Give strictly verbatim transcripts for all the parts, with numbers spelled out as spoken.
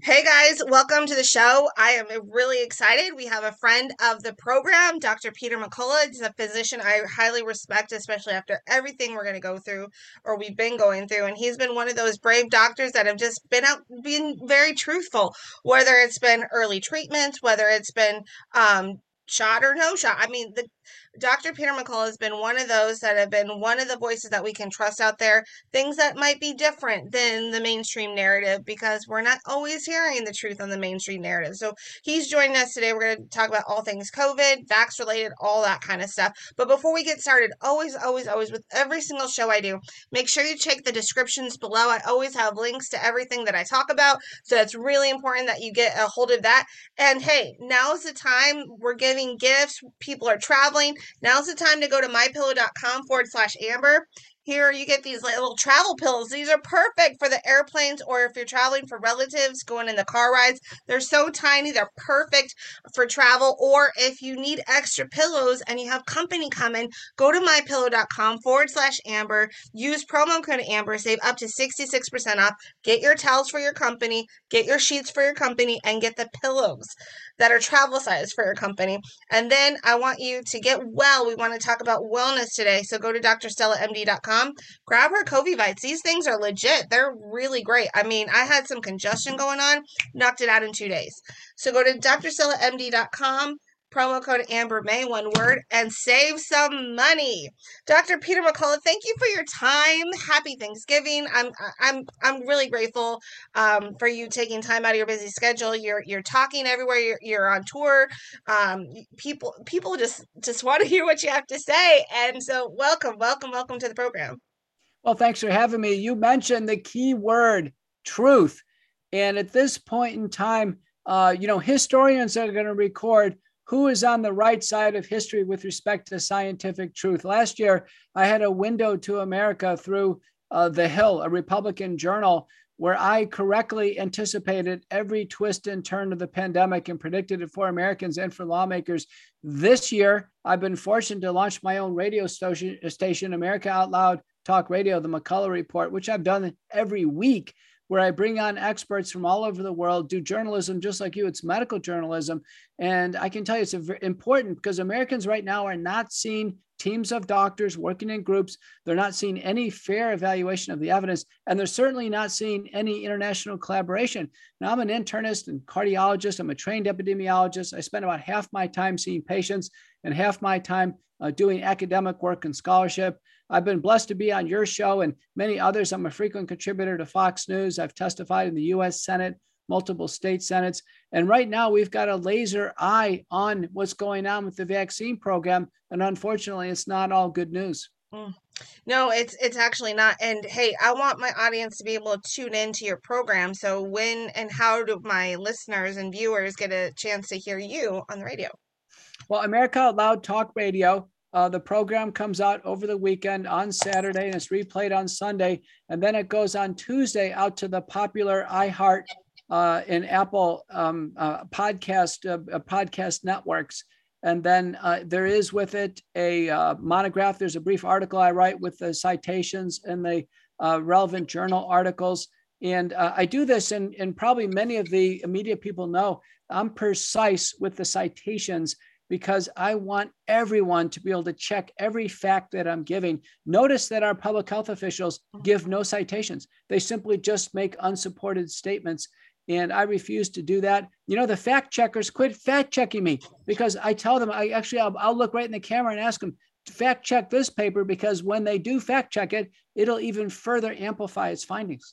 Hey guys, welcome to the show. I am really excited. We have a friend of the program, Doctor Peter McCullough. He's a physician I highly respect, especially after everything we're going to go through or we've been going through. And he's been one of those brave doctors that have just been out being very truthful, whether it's been early treatment, whether it's been um, shot or no shot. I mean, the Doctor Peter McCullough has been one of those that have been one of the voices that we can trust out there, things that might be different than the mainstream narrative because we're not always hearing the truth on the mainstream narrative. So he's joining us today. We're going to talk about all things COVID, vax related, all that kind of stuff. But before we get started, always, always, always, with every single show I do, make sure you check the descriptions below. I always have links to everything that I talk about. So it's really important that you get a hold of that. And hey, now's the time. We're giving gifts. People are traveling. Now's the time to go to mypillow.com forward slash Amber. Here you get these little travel pillows. These are perfect for the airplanes or if you're traveling for relatives, going in the car rides. They're so tiny. They're perfect for travel. Or if you need extra pillows and you have company coming, go to mypillow.com forward slash Amber. Use promo code Amber. Save up to sixty-six percent off. Get your towels for your company. Get your sheets for your company. And get the pillows that are travel size for your company. And then I want you to get well. We want to talk about wellness today. So go to d r stella m d dot com. Grab her Covivites. These things are legit. They're really great. I mean, I had some congestion going on, knocked it out in two days. So go to d r stella m d dot com, promo code Amber May, one word, and save some money. Doctor Peter McCullough, thank you for your time. Happy Thanksgiving. I'm I'm I'm really grateful um, for you taking time out of your busy schedule. You're you're talking everywhere. You're, you're on tour. Um, people people just just want to hear what you have to say. And so, welcome, welcome, welcome to the program. Well, thanks for having me. You mentioned the key word, truth. And at this point in time, uh, you know, historians are going to record who is on the right side of history with respect to scientific truth. Last year, I had a window to America through uh, The Hill, a Republican journal, where I correctly anticipated every twist and turn of the pandemic and predicted it for Americans and for lawmakers. This year, I've been fortunate to launch my own radio station, station America Out Loud Talk Radio, the McCullough Report, which I've done every week, where I bring on experts from all over the world, do journalism just like you. It's medical journalism. And I can tell you it's important because Americans right now are not seeing teams of doctors working in groups. They're not seeing any fair evaluation of the evidence, and they're certainly not seeing any international collaboration. Now, I'm an internist and cardiologist. I'm a trained epidemiologist. I spend about half my time seeing patients and half my time uh, doing academic work and scholarship. I've been blessed to be on your show and many others. I'm a frequent contributor to Fox News. I've testified in the U S Senate, multiple state senates. And right now we've got a laser eye on what's going on with the vaccine program. And unfortunately, it's not all good news. Mm. No, it's it's actually not. And hey, I want my audience to be able to tune into your program. So when and how do my listeners and viewers get a chance to hear you on the radio? Well, America Out Loud Talk Radio. Uh, the program comes out over the weekend on Saturday and it's replayed on Sunday. And then it goes on Tuesday out to the popular iHeart uh, and Apple um, uh, podcast uh, podcast networks. And then uh, there is with it a uh, monograph. There's a brief article I write with the citations and the uh, relevant journal articles. And uh, I do this, and, and probably many of the media people know, I'm precise with the citations because I want everyone to be able to check every fact that I'm giving. Notice that our public health officials give no citations. They simply just make unsupported statements. And I refuse to do that. You know, the fact checkers quit fact checking me because I tell them, I actually, I'll, I'll look right in the camera and ask them to fact check this paper because when they do fact check it, it'll even further amplify its findings.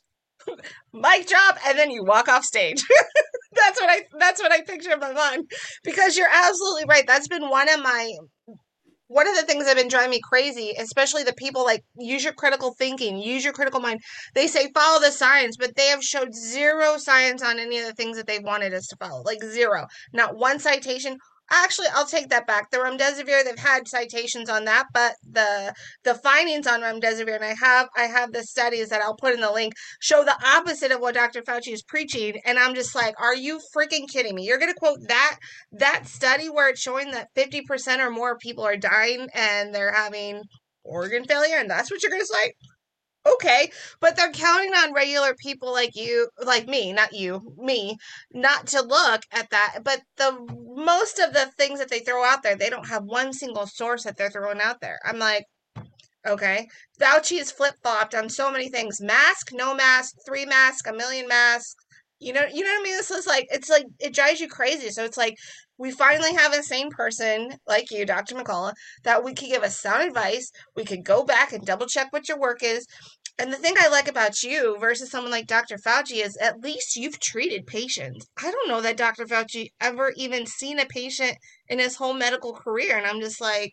Mic drop, and then you walk off stage. that's what I that's what I picture in my mind. Because you're absolutely right. That's been one of my one of the things that have been driving me crazy, especially the people like use your critical thinking, use your critical mind. They say follow the science, but they have showed zero science on any of the things that they wanted us to follow. Like zero. Not one citation. Actually, I'll take that back. The remdesivir, they've had citations on that, but the the findings on remdesivir, and I have I have the studies that I'll put in the link, show the opposite of what Doctor Fauci is preaching. And I'm just like, are you freaking kidding me? You're gonna quote that that study where it's showing that fifty percent or more people are dying and they're having organ failure, and that's what you're gonna say? Okay, but they're counting on regular people like you, like me, not you, me, not to look at that. But the most of the things that they throw out there, they don't have one single source that they're throwing out there. I'm like, okay, Fauci is flip flopped on so many things: mask, no mask, three mask, a million masks. You know, you know what I mean? This is like, it's like it drives you crazy. So it's like we finally have a sane person like you, Doctor McCullough, that we could give us sound advice. We could go back and double check what your work is. And the thing I like about you versus someone like Doctor Fauci is at least you've treated patients. I don't know that Doctor Fauci ever even seen a patient in his whole medical career. And I'm just like,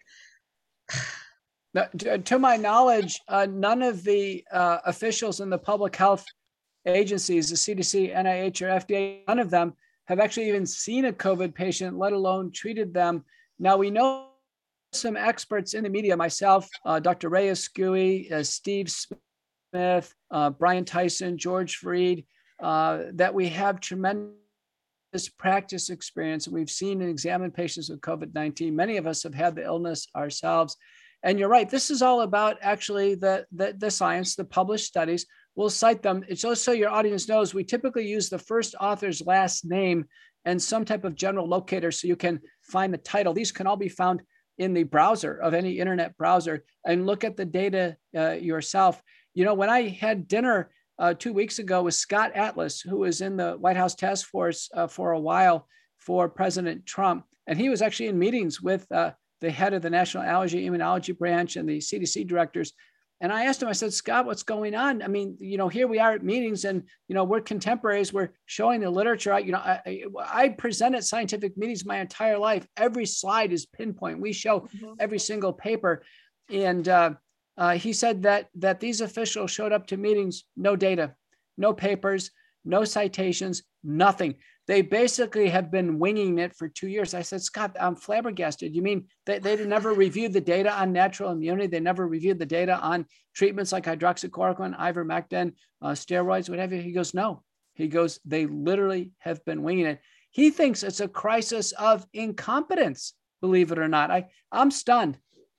Now, to, to my knowledge, uh, none of the uh, officials in the public health agencies, the C D C, N I H, or F D A, none of them have actually even seen a COVID patient, let alone treated them. Now, we know some experts in the media, myself, uh, Doctor Ray Ascui, uh, Steve Smith, uh, Brian Tyson, George Freed, uh, that we have tremendous practice experience. We've seen and examined patients with COVID nineteen. Many of us have had the illness ourselves. And you're right, this is all about actually the, the, the science, the published studies. We'll cite them. It's just so your audience knows, we typically use the first author's last name and some type of general locator so you can find the title. These can all be found in the browser of any internet browser and look at the data uh, yourself. You know, when I had dinner uh, two weeks ago with Scott Atlas, who was in the White House task force uh, for a while for President Trump, and he was actually in meetings with uh, the head of the National Allergy Immunology Branch and the C D C directors. And I asked him, I said, Scott, what's going on? I mean, you know, here we are at meetings and, you know, we're contemporaries. We're showing the literature. You know, I, I presented scientific meetings my entire life. Every slide is pinpoint. We show mm-hmm. every single paper. And uh, uh, he said that, that these officials showed up to meetings, no data, no papers, no citations, nothing. They basically have been winging it for two years. I said, Scott, I'm flabbergasted. You mean they, they never reviewed the data on natural immunity? They never reviewed the data on treatments like hydroxychloroquine, ivermectin, uh, steroids, whatever? He goes, no. He goes, they literally have been winging it. He thinks it's a crisis of incompetence, believe it or not. I, I'm stunned.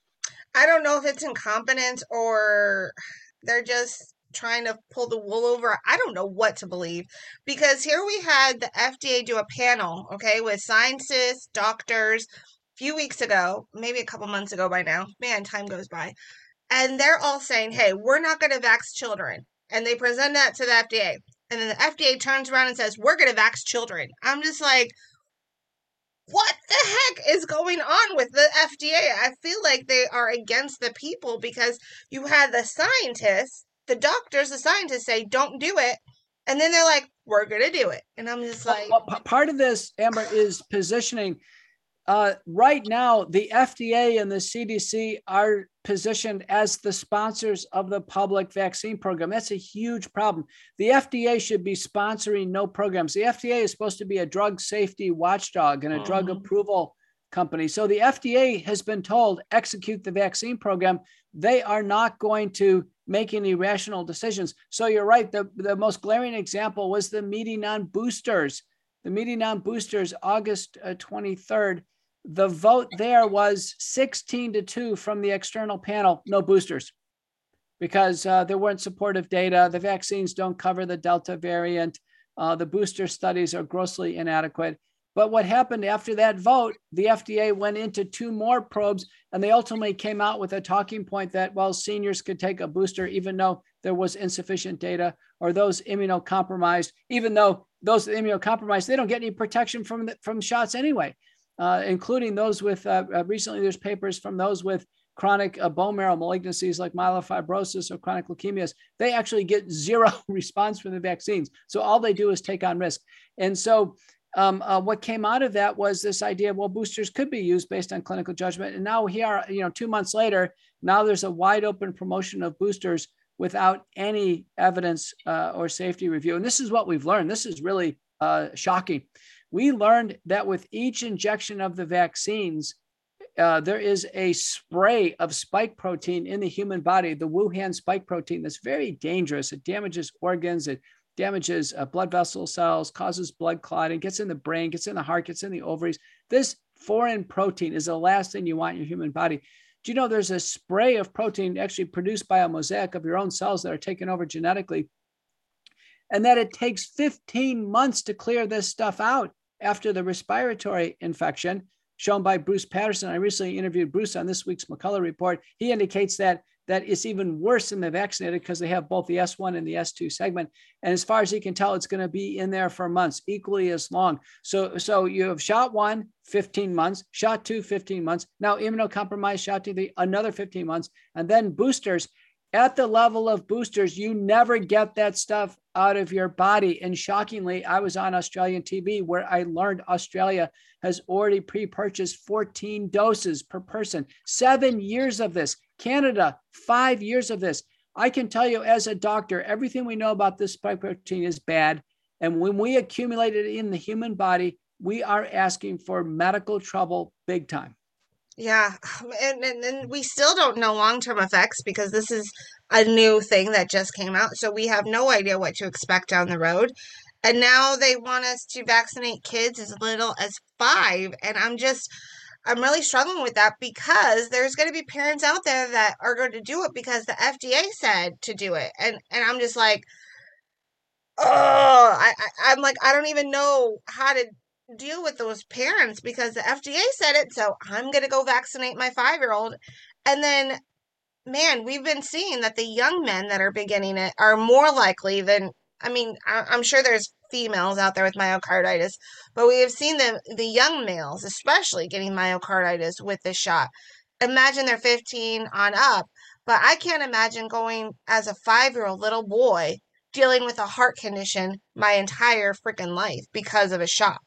I don't know if it's incompetence or they're just trying to pull the wool over. I don't know what to believe, because here we had the F D A do a panel, okay, with scientists, doctors, a few weeks ago, maybe a couple months ago by now. Man, time goes by. And they're all saying, hey, we're not going to vax children. And they present that to the F D A. And then the F D A turns around and says, we're going to vax children. I'm just like, what the heck is going on with the F D A? I feel like they are against the people, because you had the scientists, the doctors, the scientists say, don't do it. And then they're like, we're going to do it. And I'm just like. Well, well, part of this, Amber, is positioning. Uh, right now, the F D A and the C D C are positioned as the sponsors of the public vaccine program. That's a huge problem. The F D A should be sponsoring no programs. The F D A is supposed to be a drug safety watchdog and a mm-hmm. drug approval company. So the F D A has been told, execute the vaccine program. They are not going to make any rational decisions. So you're right. The, the most glaring example was the meeting on boosters. The meeting on boosters, August uh, twenty-third. The vote there was sixteen to two from the external panel, no boosters, because uh, there weren't supportive data. The vaccines don't cover the Delta variant. Uh, the booster studies are grossly inadequate. But what happened after that vote, the F D A went into two more probes, and they ultimately came out with a talking point that, well, seniors could take a booster even though there was insufficient data, or those immunocompromised, even though those immunocompromised, they don't get any protection from, the, from shots anyway. Uh, including those with, uh, uh, recently there's papers from those with chronic uh, bone marrow malignancies like myelofibrosis or chronic leukemias. They actually get zero response from the vaccines. So all they do is take on risk. And so um, uh, what came out of that was this idea, well, boosters could be used based on clinical judgment. And now here, you know, two months later, now there's a wide open promotion of boosters without any evidence uh, or safety review. And this is what we've learned. This is really uh, shocking. We learned that with each injection of the vaccines, uh, there is a spray of spike protein in the human body, the Wuhan spike protein, that's very dangerous. It damages organs, it damages uh, blood vessel cells, causes blood clotting, gets in the brain, gets in the heart, gets in the ovaries. This foreign protein is the last thing you want in your human body. Do you know there's a spray of protein actually produced by a mosaic of your own cells that are taken over genetically, and that it takes fifteen months to clear this stuff out after the respiratory infection shown by Bruce Patterson. I recently interviewed Bruce on this week's McCullough Report. He indicates that that it's even worse in the vaccinated because they have both the S one and the S two segment. And as far as he can tell, it's going to be in there for months, equally as long. So, so you have shot one, fifteen months, shot two, fifteen months. Now immunocompromised, shot two, the, another fifteen months, and then boosters. At the level of boosters, you never get that stuff out of your body. And shockingly, I was on Australian T V where I learned Australia has already pre-purchased fourteen doses per person, seven years of this. Canada, five years of this. I can tell you as a doctor, everything we know about this spike protein is bad. And when we accumulate it in the human body, we are asking for medical trouble big time. Yeah, and, and, and we still don't know long-term effects because this is a new thing that just came out. So we have no idea what to expect down the road. And now they want us to vaccinate kids as little as five. And I'm just, I'm really struggling with that because there's going to be parents out there that are going to do it because the F D A said to do it. And, and I'm just like, oh, I, I, I'm like, I don't even know how to deal with those parents because the F D A said it, so I'm going to go vaccinate my five-year-old. And then, man, we've been seeing that the young men that are beginning it are more likely than, I mean, I, I'm sure there's females out there with myocarditis, but we have seen the, the young males, especially getting myocarditis with this shot. Imagine they're fifteen on up, but I can't imagine going as a five-year-old little boy dealing with a heart condition my entire freaking life because of a shot.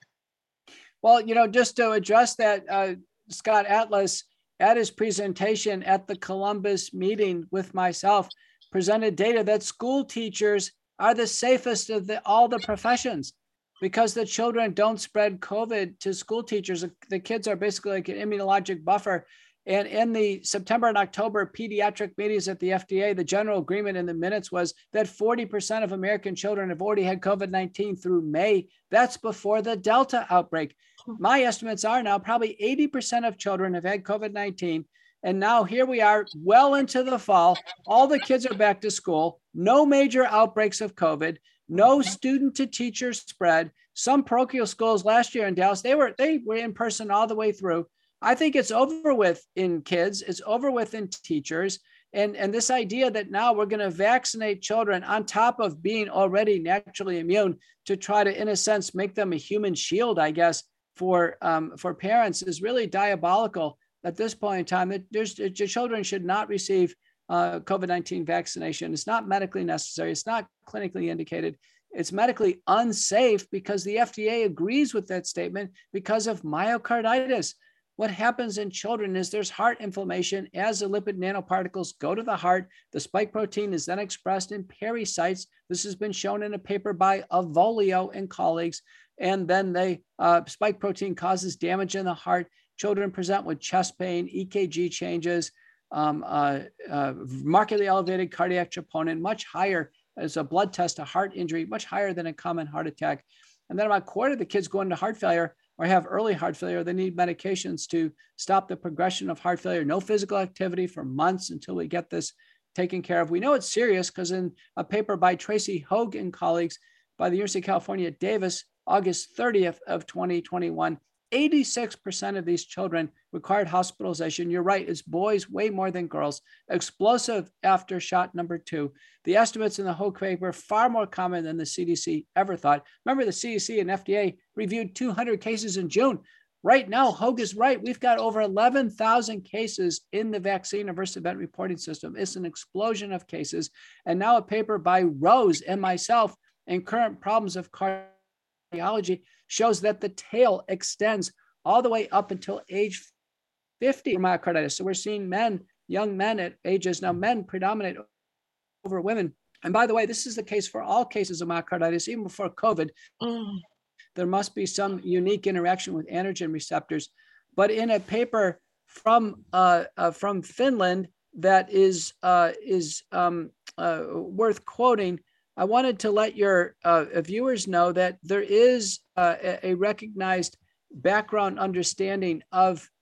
Well, you know, just to address that, uh, Scott Atlas, at his presentation at the Columbus meeting with myself, presented data that school teachers are the safest of the, all the professions because the children don't spread COVID to school teachers. The kids are basically like an immunologic buffer. And in the September and October pediatric meetings at the F D A, the general agreement in the minutes was that forty percent of American children have already had COVID nineteen through May. That's before the Delta outbreak. My estimates are now probably eighty percent of children have had COVID nineteen. And now here we are well into the fall. All the kids are back to school. No major outbreaks of COVID. No student to teacher spread. Some parochial schools last year in Dallas, they were, they were in person all the way through. I think it's over with in kids. It's over with in teachers. And, and this idea that now we're going to vaccinate children on top of being already naturally immune to try to, in a sense, make them a human shield, I guess, for, um, for parents is really diabolical at this point in time. That there's, your children should not receive uh, COVID nineteen vaccination. It's not medically necessary. It's not clinically indicated. It's medically unsafe because the F D A agrees with that statement because of myocarditis. What happens in children is there's heart inflammation as the lipid nanoparticles go to the heart. The spike protein is then expressed in pericytes. This has been shown in a paper by Avolio and colleagues. And then the uh, spike protein causes damage in the heart. Children present with chest pain, E K G changes, um, uh, uh, markedly elevated cardiac troponin, much higher as a blood test, a heart injury, much higher than a common heart attack. And then about a quarter of the kids go into heart failure or have early heart failure. They need medications to stop the progression of heart failure. No physical activity for months until we get this taken care of. We know it's serious because in a paper by Tracy Hogue and colleagues by the University of California at Davis, August thirtieth of twenty twenty-one, eighty-six percent of these children required hospitalization. You're right, it's boys way more than girls. Explosive after shot number two. The estimates in the Hogue paper are far more common than the C D C ever thought. Remember, the C D C and F D A reviewed two hundred cases in June. Right now, Hogue is right. We've got over eleven thousand cases in the vaccine adverse event reporting system. It's an explosion of cases. And now a paper by Rose and myself in Current Problems of Cardiology shows that the tail extends all the way up until age fifty for myocarditis. So we're seeing men, young men at ages, now men predominate over women. And by the way, this is the case for all cases of myocarditis, even before COVID. Mm. There must be some unique interaction with androgen receptors. But in a paper from, uh, uh, from Finland that is, uh, is um, uh, worth quoting, I wanted to let your uh, viewers know that there is uh, a recognized background understanding of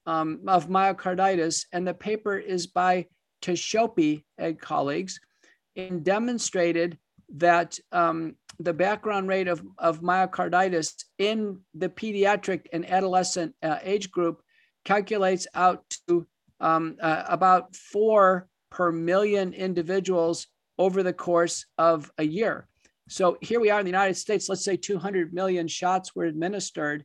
um, of myocarditis. And the paper is by Teahshopee and colleagues, and demonstrated that um, the background rate of, of myocarditis in the pediatric and adolescent uh, age group calculates out to um, uh, about four per million individuals over the course of a year. So here we are in the United States, let's say two hundred million shots were administered.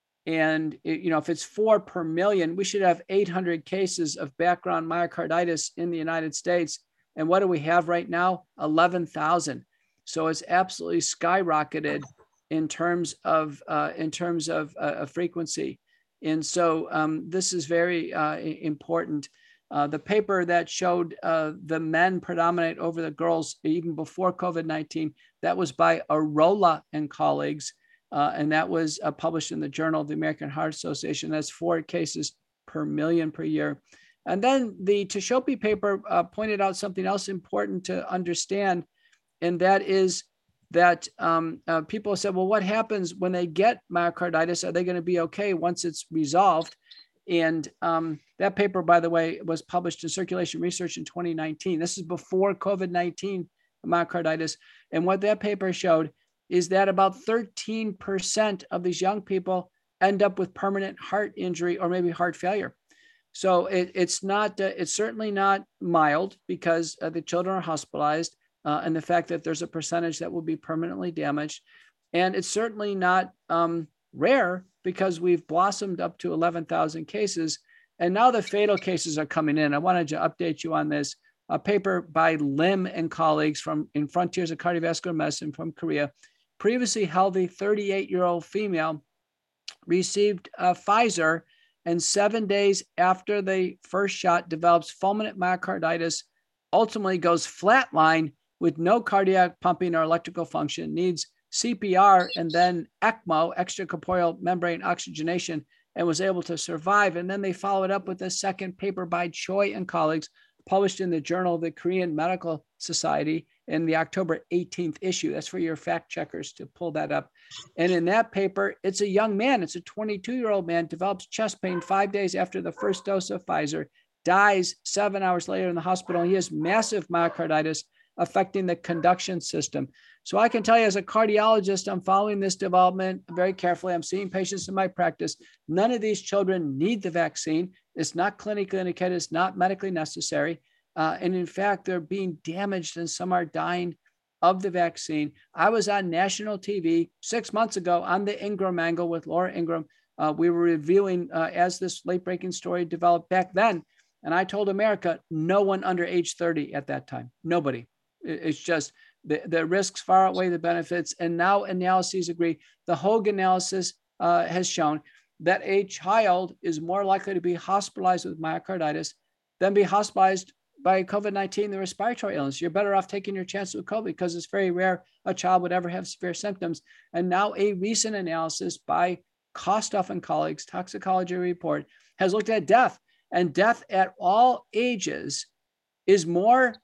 And it, you know, if it's four per million, we should have eight hundred cases of background myocarditis in the United States. And what do we have right now? eleven thousand. So it's absolutely skyrocketed in terms of uh, in terms of uh, frequency. And so um, this is very uh, important. Uh, the paper that showed uh, the men predominate over the girls even before COVID nineteen, that was by Arola and colleagues. Uh, and that was uh, published in the Journal of the American Heart Association. That's four cases per million per year. And then the Teahshopee paper uh, pointed out something else important to understand, and that is that um, uh, people said, well, what happens when they get myocarditis? Are they going to be okay once it's resolved? And um, that paper, by the way, was published in Circulation Research in twenty nineteen. This is before COVID nineteen myocarditis. And what that paper showed is that about thirteen percent of these young people end up with permanent heart injury or maybe heart failure. So it, it's not, uh, it's certainly not mild, because uh, the children are hospitalized uh, and the fact that there's a percentage that will be permanently damaged. And it's certainly not um, rare, because we've blossomed up to eleven thousand cases. And now the fatal cases are coming in. I wanted to update you on this. A paper by Lim and colleagues from in Frontiers of Cardiovascular Medicine from Korea. Previously healthy thirty-eight-year-old female received uh, Pfizer, and seven days after the first shot develops fulminant myocarditis, ultimately goes flatline with no cardiac pumping or electrical function, needs C P R and then ECMO, extracorporeal membrane oxygenation, and was able to survive. And then they followed up with a second paper by Choi and colleagues, published in the Journal of the Korean Medical Society in the October eighteenth issue. That's for your fact checkers to pull that up. And in that paper, it's a young man, it's a twenty-two-year-old man, develops chest pain five days after the first dose of Pfizer, dies seven hours later in the hospital. He has massive myocarditis affecting the conduction system. So I can tell you, as a cardiologist, I'm following this development very carefully. I'm seeing patients in my practice. None of these children need the vaccine. It's not clinically indicated. It's not medically necessary. Uh, and in fact, they're being damaged and some are dying of the vaccine. I was on national T V six months ago on the Ingram Angle with Laura Ingram. Uh, we were reviewing uh, as this late breaking story developed back then. And I told America, no one under age thirty at that time, nobody. It's just the, the risks far outweigh the benefits. And now analyses agree. The Hoag analysis uh, has shown that a child is more likely to be hospitalized with myocarditis than be hospitalized by COVID nineteen, the respiratory illness. You're better off taking your chances with COVID, because it's very rare a child would ever have severe symptoms. And now a recent analysis by Kostoff and colleagues, toxicology report, has looked at death, and death at all ages is more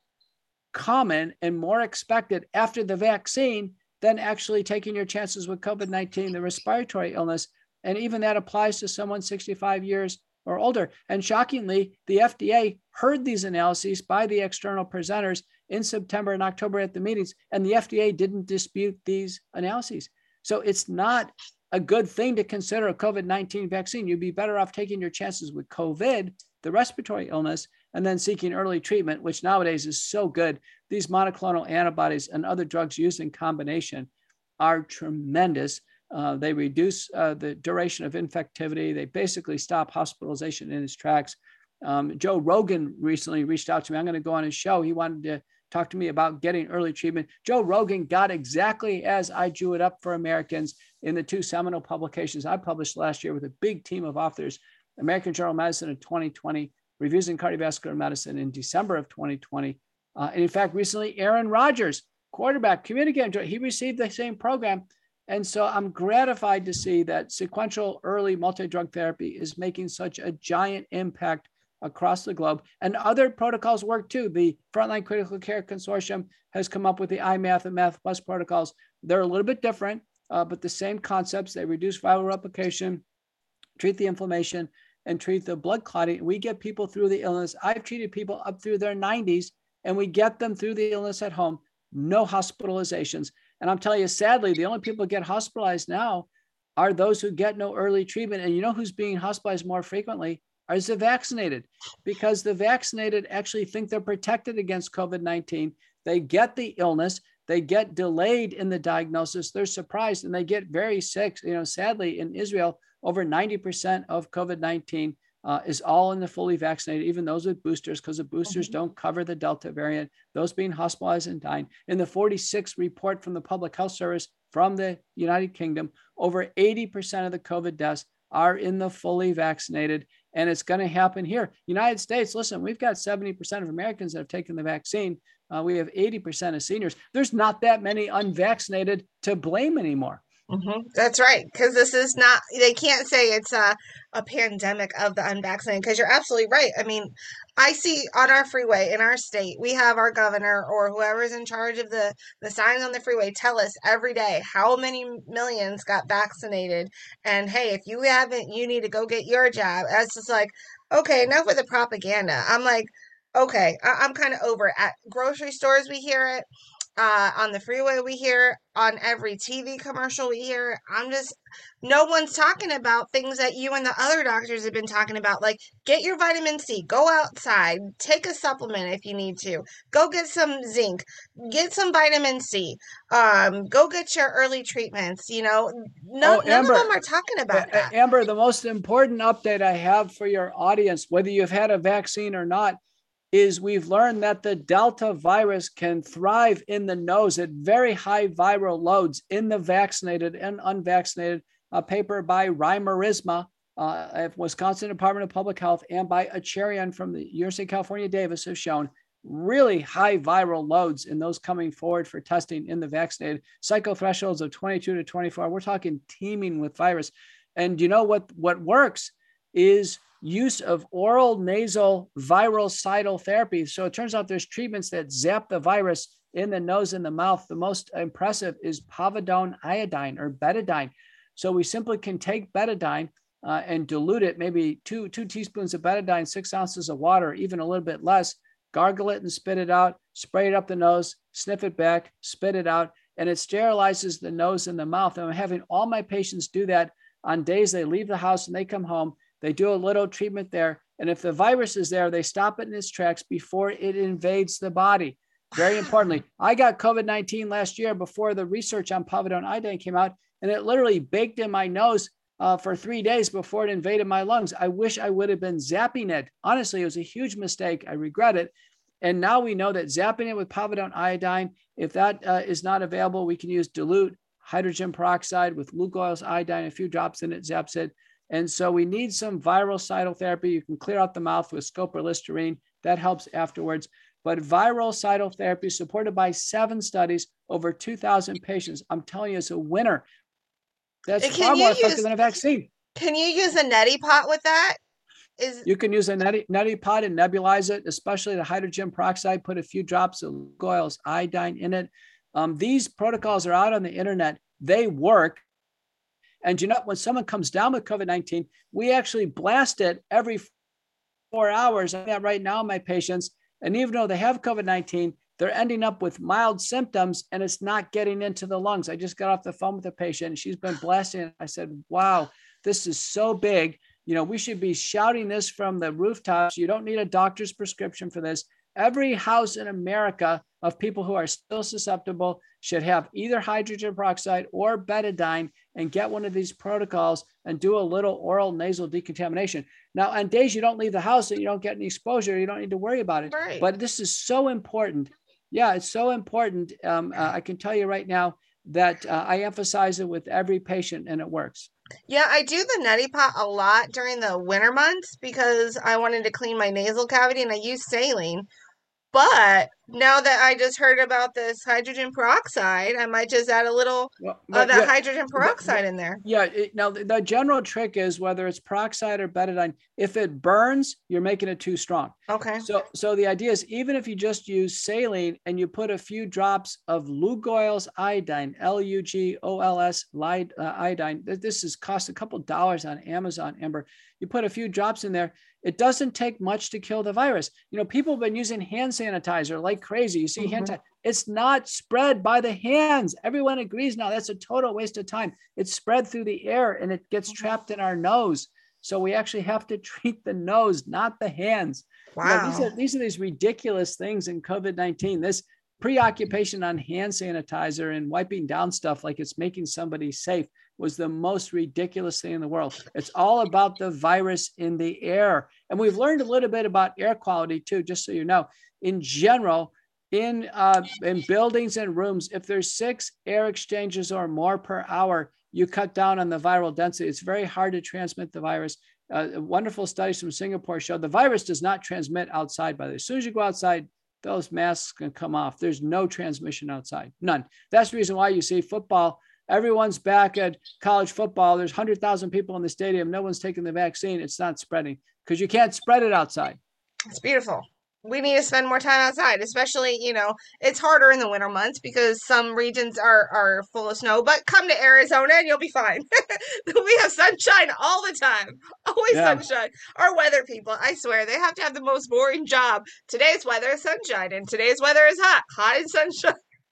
common and more expected after the vaccine than actually taking your chances with COVID nineteen, the respiratory illness. And even that applies to someone sixty-five years or older. And shockingly, the F D A heard these analyses by the external presenters in September and October at the meetings, and the F D A didn't dispute these analyses. So it's not a good thing to consider a COVID nineteen vaccine. You'd be better off taking your chances with COVID, the respiratory illness, and then seeking early treatment, which nowadays is so good. These monoclonal antibodies and other drugs used in combination are tremendous. Uh, they reduce uh, the duration of infectivity. They basically stop hospitalization in its tracks. Um, Joe Rogan recently reached out to me. I'm going to go on his show. He wanted to talk to me about getting early treatment. Joe Rogan got exactly as I drew it up for Americans in the two seminal publications I published last year with a big team of authors, American Journal of Medicine in twenty twenty, Reviews in Cardiovascular Medicine in December of twenty twenty. Uh, and in fact, recently, Aaron Rodgers, quarterback, communicator, he received the same program. And so I'm gratified to see that sequential early multi-drug therapy is making such a giant impact across the globe. And other protocols work too. The Frontline Critical Care Consortium has come up with the I MATH and MATH Plus protocols. They're a little bit different, uh, but the same concepts. They reduce viral replication, treat the inflammation, and treat the blood clotting. We get people through the illness. I've treated people up through their nineties, and we get them through the illness at home. No hospitalizations. And I'm telling you, sadly, the only people who get hospitalized now are those who get no early treatment. And you know who's being hospitalized more frequently? Are the vaccinated, because the vaccinated actually think they're protected against COVID nineteen. They get the illness, they get delayed in the diagnosis, they're surprised, and they get very sick. You know, sadly, in Israel, over ninety percent of COVID nineteen uh, is all in the fully vaccinated, even those with boosters, because the boosters mm-hmm. don't cover the Delta variant, those being hospitalized and dying. In the forty-sixth report from the Public Health Service from the United Kingdom, over eighty percent of the COVID deaths are in the fully vaccinated. And it's going to happen here. United States, listen, we've got seventy percent of Americans that have taken the vaccine. Uh, we have eighty percent of seniors. There's not that many unvaccinated to blame anymore. Mm-hmm. That's right. Because this is not, they can't say it's a, a pandemic of the unvaccinated, because you're absolutely right. I mean, I see on our freeway in our state, we have our governor or whoever's in charge of the, the signs on the freeway tell us every day how many millions got vaccinated. And hey, if you haven't, you need to go get your jab. It's just like, okay, enough with the propaganda. I'm like, okay, I- I'm kind of over it. At grocery stores, we hear it. Uh, on the freeway, we hear, on every T V commercial, we hear. I'm just, no one's talking about things that you and the other doctors have been talking about, like get your vitamin C, go outside, take a supplement if you need to, go get some zinc, get some vitamin C, um, go get your early treatments. You know, no, oh, none Amber, of them are talking about that. Amber, the most important update I have for your audience, whether you've had a vaccine or not, is we've learned that the Delta virus can thrive in the nose at very high viral loads in the vaccinated and unvaccinated. A paper by Reimerisma uh, at Wisconsin Department of Public Health and by Acharian from the University of California, Davis have shown really high viral loads in those coming forward for testing in the vaccinated. Cycle thresholds of twenty-two to twenty-four. We're talking teeming with virus. And you know what, what works is use of oral nasal virucidal therapy. So it turns out there's treatments that zap the virus in the nose and the mouth. The most impressive is povidone iodine or betadine. So we simply can take betadine uh, and dilute it, maybe two, two teaspoons of betadine, six ounces of water, even a little bit less, gargle it and spit it out, spray it up the nose, sniff it back, spit it out, and it sterilizes the nose and the mouth. And I'm having all my patients do that on days they leave the house and they come home. They do a little treatment there. And if the virus is there, they stop it in its tracks before it invades the body. Very importantly, I got COVID nineteen last year before the research on povidone iodine came out, and it literally baked in my nose uh, for three days before it invaded my lungs. I wish I would have been zapping it. Honestly, it was a huge mistake. I regret it. And now we know that zapping it with povidone iodine, if that uh, is not available, we can use dilute hydrogen peroxide with Lugol's iodine, a few drops in it, zaps it. And so we need some virucidal therapy. You can clear out the mouth with scope or Listerine. That helps afterwards. But virucidal therapy supported by seven studies, over two thousand patients. I'm telling you, it's a winner. That's Can far more use, effective than a vaccine. Can you use a neti pot with that? Is You can use a neti, neti pot and nebulize it, especially the hydrogen peroxide, put a few drops of Lugol's iodine in it. Um, these protocols are out on the internet. They work. And you know, when someone comes down with COVID nineteen, we actually blast it every four hours. I'm at right now, my patients. And even though they have COVID nineteen, they're ending up with mild symptoms and it's not getting into the lungs. I just got off the phone with a patient and she's been blasting it. I said, wow, this is so big. You know, we should be shouting this from the rooftops. You don't need a doctor's prescription for this. Every house in America of people who are still susceptible should have either hydrogen peroxide or betadine and get one of these protocols and do a little oral nasal decontamination. Now, on days you don't leave the house and you don't get any exposure, you don't need to worry about it. Right. But this is so important. Yeah, it's so important. Um, uh, I can tell you right now that uh, I emphasize it with every patient and it works. Yeah, I do the neti pot a lot during the winter months because I wanted to clean my nasal cavity and I use saline. But now that I just heard about this hydrogen peroxide, I might just add a little Well, of but that yeah, hydrogen but, peroxide but in there. yeah. It, now the, the general trick is whether it's peroxide or betadine. If it burns, you're making it too strong. Okay. So, so the idea is even if you just use saline and you put a few drops of Lugol's iodine, L U G O L S uh, iodine. This is cost a couple dollars on Amazon, Amber. You put a few drops in there. It doesn't take much to kill the virus. You know, people have been using hand sanitizer like crazy. You see Mm-hmm. hand sanitizer. It's not spread by the hands. Everyone agrees now that's a total waste of time. It's spread through the air and it gets trapped in our nose. So we actually have to treat the nose, not the hands. You know, these Wow. are these are these ridiculous things in COVID nineteen. This preoccupation on hand sanitizer and wiping down stuff like it's making somebody safe was the most ridiculous thing in the world. It's all about the virus in the air. And we've learned a little bit about air quality too, just so you know. In general, in uh, in buildings and rooms, if there's six air exchanges or more per hour, you cut down on the viral density. It's very hard to transmit the virus. Uh, wonderful studies from Singapore show the virus does not transmit outside. By the way, as soon as you go outside, those masks can come off. There's no transmission outside, none. That's the reason why you see football. Everyone's back at college football. There's one hundred thousand people in the stadium. No one's taking the vaccine. It's not spreading because you can't spread it outside. It's beautiful. We need to spend more time outside, especially, you know, it's harder in the winter months because some regions are are full of snow, but come to Arizona and you'll be fine. We have sunshine all the time. Always Yeah. sunshine. Our weather people, I swear, they have to have the most boring job. Today's weather is sunshine and today's weather is hot. Hot and sunshine.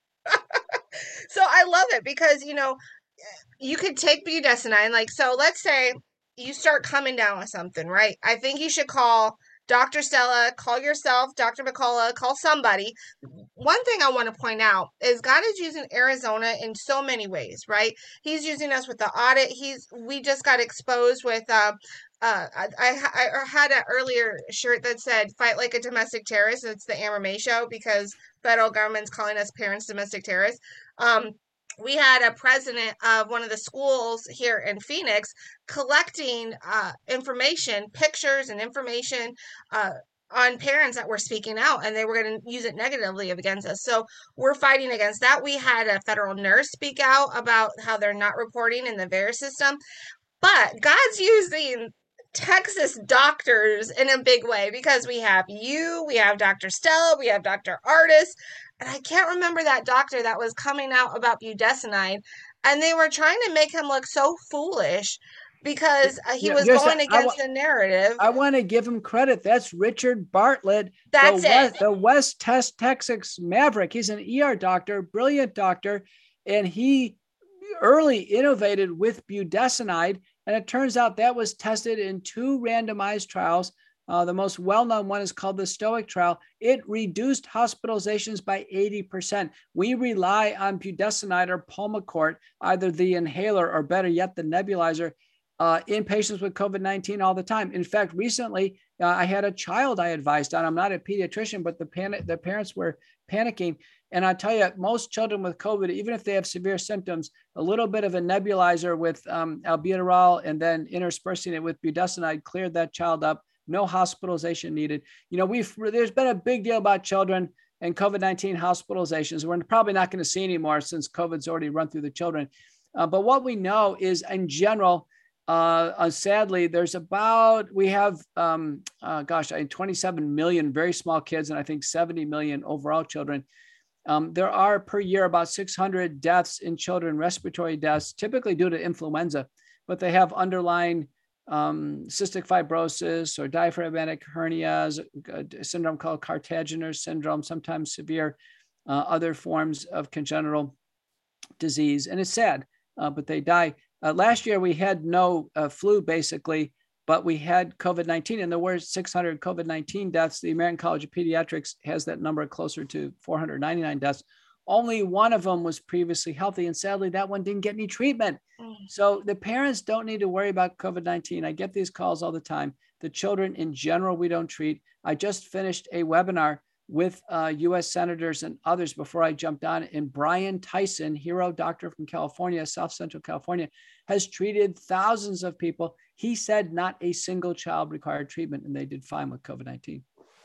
So I love it because, you know, you could take budesonide. Like, so let's say you start coming down with something, right? I think you should call Doctor Stella, call yourself, Doctor McCullough, call somebody. One thing I want to point out is God is using Arizona in so many ways, right? He's using us with the audit. He's we just got exposed with uh uh, I, I, I had an earlier shirt that said "Fight like a domestic terrorist." It's the Amber May show because federal government's calling us parents domestic terrorists. Um, we had a president of one of the schools here in Phoenix collecting uh, information, pictures, and information uh, on parents that were speaking out, and they were going to use it negatively against us. So we're fighting against that. We had a federal nurse speak out about how they're not reporting in the V A E R system, but God's using Texas doctors in a big way because we have you, we have Doctor Stella, we have Doctor Artis, and I can't remember that doctor that was coming out about budesonide, and they were trying to make him look so foolish because uh, he Yeah, was just going I, against the narrative. I want to give him credit. That's Richard Bartlett, the That's it. West, the West Test Texas Maverick. He's an E R doctor, brilliant doctor, and he early innovated with budesonide. And it turns out that was tested in two randomized trials. Uh, the most well-known one is called the STOIC trial. It reduced hospitalizations by eighty percent. We rely on budesonide or Pulmicort, either the inhaler or better yet, the nebulizer, uh, in patients with COVID nineteen all the time. In fact, recently uh, I had a child I advised on. I'm not a pediatrician, but the panic, the parents were panicking. And I tell you, most children with COVID, even if they have severe symptoms, a little bit of a nebulizer with um, albuterol and then interspersing it with budesonide cleared that child up. No hospitalization needed. You know, we've there's been a big deal about children and COVID nineteen hospitalizations. We're probably not going to see anymore since COVID's already run through the children. Uh, but what we know is, in general, uh, uh, sadly, there's about we have, um, uh, gosh, I twenty-seven million very small kids, and I think seventy million overall children. Um, there are per year about six hundred deaths in children, respiratory deaths, typically due to influenza, but they have underlying um, cystic fibrosis or diaphragmatic hernias, a syndrome called Cartagener's syndrome, sometimes severe, uh, other forms of congenital disease. And it's sad, uh, but they die. Uh, last year, we had no uh, flu, basically, but we had COVID nineteen, and there were six hundred COVID nineteen deaths. The American College of Pediatrics has that number closer to four hundred ninety-nine deaths. Only one of them was previously healthy, and sadly, that one didn't get any treatment. So the parents don't need to worry about COVID nineteen. I get these calls all the time. The children in general, we don't treat. I just finished a webinar with uh, U S senators and others before I jumped on. And Brian Tyson, hero doctor from California, South Central California, has treated thousands of people. He said not a single child required treatment, and they did fine with COVID nineteen.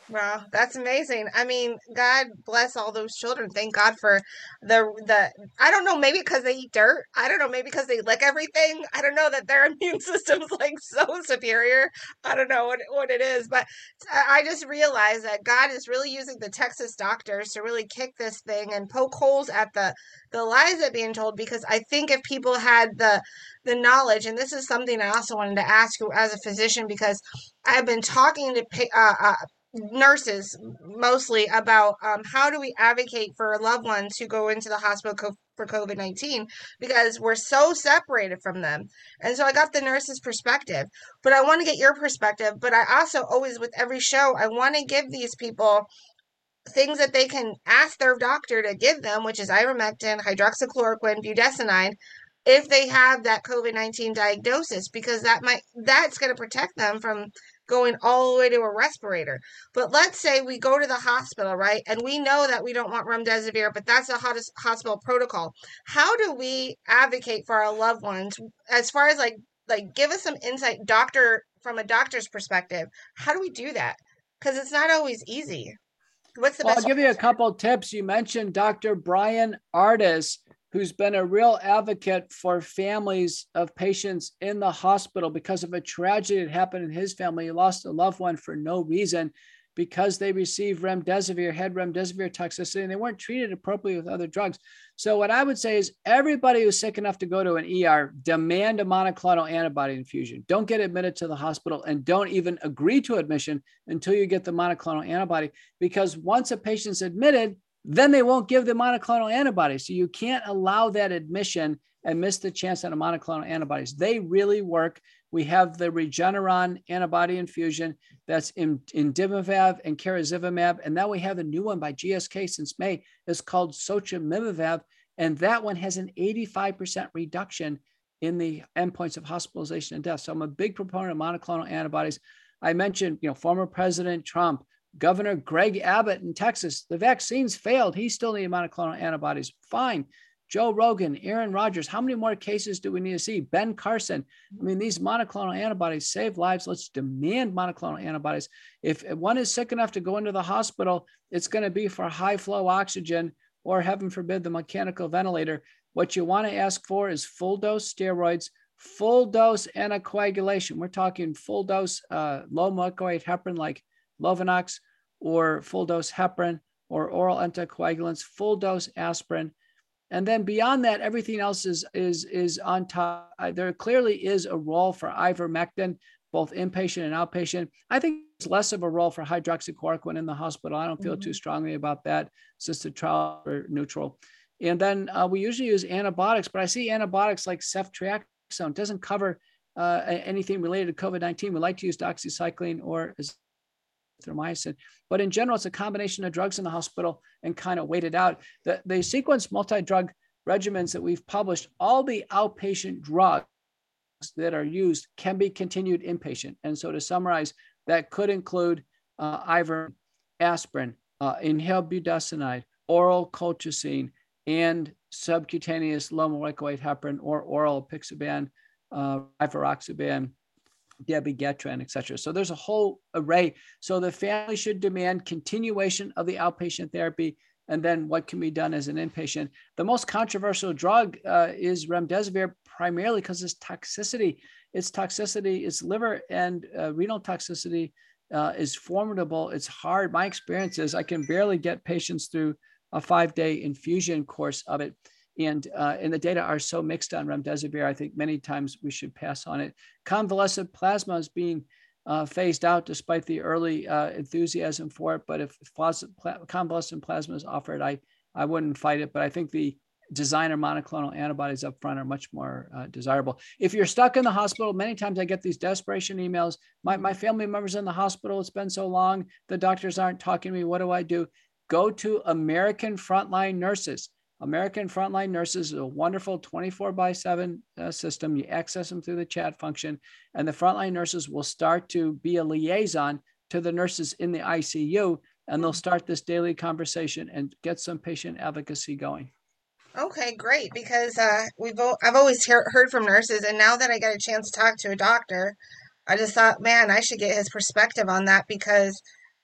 Wow, that's amazing. I mean, God bless all those children. Thank God for the the I don't know, maybe because they eat dirt. I don't know, maybe because they lick everything. I don't know that their immune system's like so superior. I don't know what what it is, but I I just realized that God is really using the Texas doctors to really kick this thing and poke holes at the the lies that being told, because I think if people had the the knowledge, and this is something I also wanted to ask you as a physician, because I've been talking to pa- uh, uh, nurses mostly about um, how do we advocate for loved ones who go into the hospital co- for COVID nineteen, because we're so separated from them. And so I got the nurse's perspective, but I want to get your perspective. But I also always, with every show, I want to give these people things that they can ask their doctor to give them, which is ivermectin, hydroxychloroquine, budesonide, if they have that COVID nineteen diagnosis, because that might that's going to protect them from going all the way to a respirator. But let's say we go to the hospital, right? And we know that we don't want remdesivir, but that's a hospital protocol. How do we advocate for our loved ones as far as like like give us some insight, doctor, from a doctor's perspective? How do we do that? Because it's not always easy. What's the Well, I'll best way? give you a couple of tips. You mentioned Doctor Brian Ardis, who's been a real advocate for families of patients in the hospital because of a tragedy that happened in his family. He lost a loved one for no reason because they received remdesivir, had remdesivir toxicity, and they weren't treated appropriately with other drugs. So what I would say is everybody who's sick enough to go to an E R, demand a monoclonal antibody infusion. Don't get admitted to the hospital, and don't even agree to admission until you get the monoclonal antibody, because once a patient's admitted, then they won't give the monoclonal antibody. So you can't allow that admission and miss the chance on a monoclonal antibodies. They really work. We have the Regeneron antibody infusion that's in Imdivimab and Carizivimab. And now we have a new one by G S K since May. It's called Sotrovimab. And that one has an eighty-five percent reduction in the endpoints of hospitalization and death. So I'm a big proponent of monoclonal antibodies. I mentioned, you know, former President Trump, Governor Greg Abbott in Texas. The vaccines failed. He still needed monoclonal antibodies. Fine. Joe Rogan, Aaron Rodgers. How many more cases do we need to see? Ben Carson. I mean, these monoclonal antibodies save lives. Let's demand monoclonal antibodies. If one is sick enough to go into the hospital, it's going to be for high flow oxygen, or heaven forbid, the mechanical ventilator. What you want to ask for is full dose steroids, full dose anticoagulation. We're talking full dose uh, low molecular weight heparin like Lovenox, or full dose heparin, or oral anticoagulants, full dose aspirin. And then beyond that, everything else is is is on top. There clearly is a role for ivermectin, both inpatient and outpatient. I think it's less of a role for hydroxychloroquine in the hospital. I don't feel too Mhm. strongly about that, since the trial are neutral. And then uh, we usually use antibiotics, but I see antibiotics like ceftriaxone doesn't cover uh, anything related to COVID nineteen. We like to use doxycycline or azithromycin. But in general, it's a combination of drugs in the hospital and kind of wait it out. The, the sequence multi-drug regimens that we've published, all the outpatient drugs that are used can be continued inpatient. And so to summarize, that could include uh, ivermectin, aspirin, uh, inhaled budesonide, oral colchicine, and subcutaneous low molecular weight heparin or oral apixaban, uh, rivaroxaban, dabigatran, et cetera. So there's a whole array. So the family should demand continuation of the outpatient therapy, and then what can be done as an inpatient. The most controversial drug uh, is remdesivir, primarily because its toxicity. Its toxicity, its liver and uh, renal toxicity uh, is formidable. It's hard. My experience is I can barely get patients through a five-day infusion course of it. And, uh, and the data are so mixed on remdesivir, I think many times we should pass on it. Convalescent plasma is being uh, phased out despite the early uh, enthusiasm for it. But if convalescent plasma is offered, I, I wouldn't fight it. But I think the designer monoclonal antibodies up front are much more uh, desirable. If you're stuck in the hospital, many times I get these desperation emails. My, my family member's in the hospital. It's been so long. The doctors aren't talking to me. What do I do? Go to American Frontline Nurses. American Frontline Nurses is a wonderful twenty-four by seven uh, system. You access them through the chat function, and the frontline nurses will start to be a liaison to the nurses in the I C U, and they'll start this daily conversation and get some patient advocacy going. Okay, great. Because uh, we've o- I've always hear, heard from nurses, and now that I get a chance to talk to a doctor, I just thought, man, I should get his perspective on that, because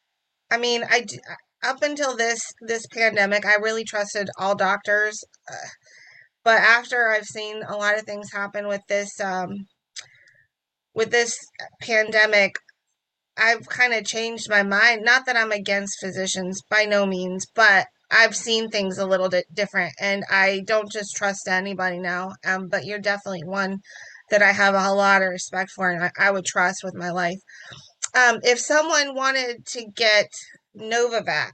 I mean, I d- up until this this pandemic, I really trusted all doctors. Uh, but after I've seen a lot of things happen with this um with this pandemic, I've kind of changed my mind. Not that I'm against physicians, by no means, but I've seen things a little bit different, and I don't just trust anybody now. Um, but you're definitely one that I have a lot of respect for, and I, I would trust with my life. Um, if someone wanted to get Novavax,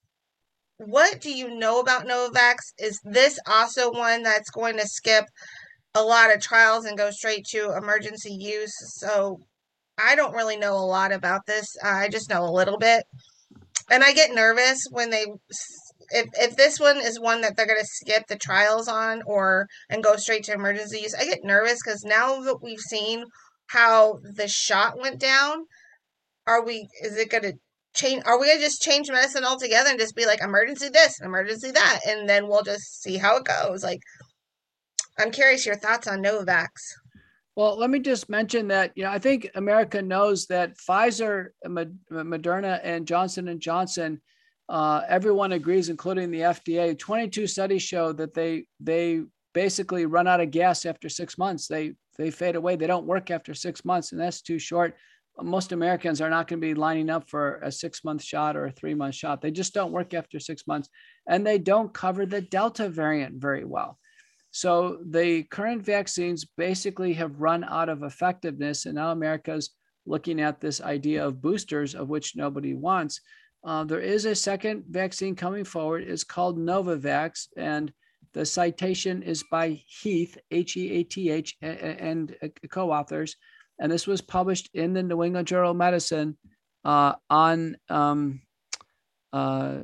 what do you know about Novavax? Is this also one that's going to skip a lot of trials and go straight to emergency use? So I don't really know a lot about this. Uh, I just know a little bit. And I get nervous when they if if this one is one that they're going to skip the trials on or and go straight to emergency use. I get nervous cuz now that we've seen how the shot went down, are we is it going to change are we going to just change medicine altogether and just be like emergency this, emergency that, and then we'll just see how it goes? Like, I'm curious your thoughts on Novavax. Well, let me just mention that, you know, I think America knows that Pfizer, Moderna, and Johnson and Johnson, uh, everyone agrees, including the F D A. twenty-two studies show that they they basically run out of gas after six months. They they fade away. They don't work after six months, and that's too short. Most Americans are not going to be lining up for a six-month shot or a three-month shot. They just don't work after six months, and they don't cover the Delta variant very well. So the current vaccines basically have run out of effectiveness, and now America's looking at this idea of boosters, of which nobody wants. Uh, there is a second vaccine coming forward. It's called Novavax, and the citation is by Heath, H E A T H, and co-authors. And this was published in the New England Journal of Medicine uh, on um, uh,